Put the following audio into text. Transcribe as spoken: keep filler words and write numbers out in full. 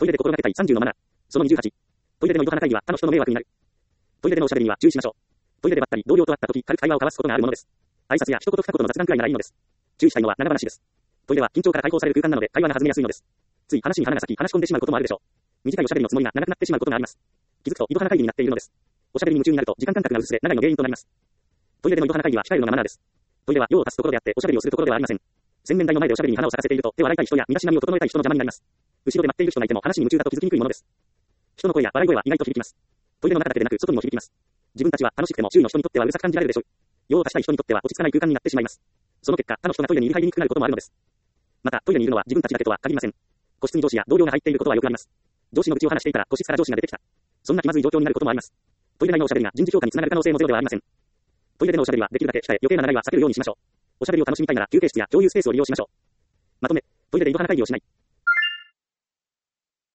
イレで心がけたいさんじゅうのマナー。そのにじゅうはち。トイレでの井戸端会議は他の人の迷惑になる。トイレでのおしゃべりには注意しましょう。トイレでばったり同僚と会った時、軽く会話を交わすことがあるものです。挨拶や一言二言の雑談くらいならいいのです。注意したいのは長話です。トイレは緊張から解放される空間なので会話が弾みやすいのです。つい話に花が咲き話し込んでしまうこともあるでしょう。短いおしゃべりのつもりが長くなってしまうことがあります。気づくと井戸端会議になっているのです。おしゃべりに夢中になると時間感覚が薄れ長いの原因となります。トイレでの井戸端会議は控えるのがマナーです。トイレは用を足すところであっておしゃべりをするところではありません。洗面台の前でおしゃべりに花を咲かせていると手を洗いたい人や身だしなみを整えたい人の邪魔になります。後ろで待っている人がいても話に夢中だと気づきにくいものです。人の声や笑い声は意外と響きます。トイレの中だけでなく外にも響きます。自分たちは楽しくても周囲の人にとってはうるさく感じられるでしょう。用を足したい人にとっては落ち着かない空間になってしまいます。その結果他の人がトイレに入りにくくなることもあるのです。またトイレにいるのは自分たちだけとは限りません。個室に上司や同僚が入っていることはよくあります。上司の口を話していたら個室から上司が出てきた。そんな気まずい状況になることもあります。トイレ内のおしゃべりが人事評価につながる可能性もゼロではありません。トイレでのおしゃべりはできるだけ控え、余計な流れは避けるようにしましょう。おしゃべりを楽しみたいなら休憩室や共有スペースを利用しましょう。まとめ、トイレで井戸端会議をしない。